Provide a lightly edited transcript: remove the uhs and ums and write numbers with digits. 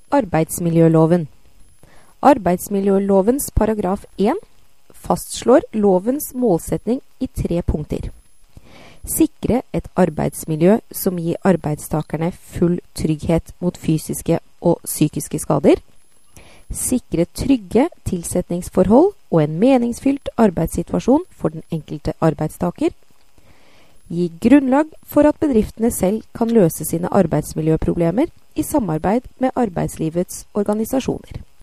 Arbeidsmiljøloven. Arbeidsmiljølovens paragraf 1 fastslår lovens målsetning i 3 punkter. Sikre et arbeidsmiljø som gir arbeidstakerne full trygghet mot fysiske og psykiske skader. Sikre trygge tilsetningsforhold og en meningsfylt arbeidssituasjon for den enkelte arbeidstaker. Gi grunnlag for at bedriftene selv kan løse sine arbeidsmiljøproblemer i samarbeid med arbeidslivets organisasjoner.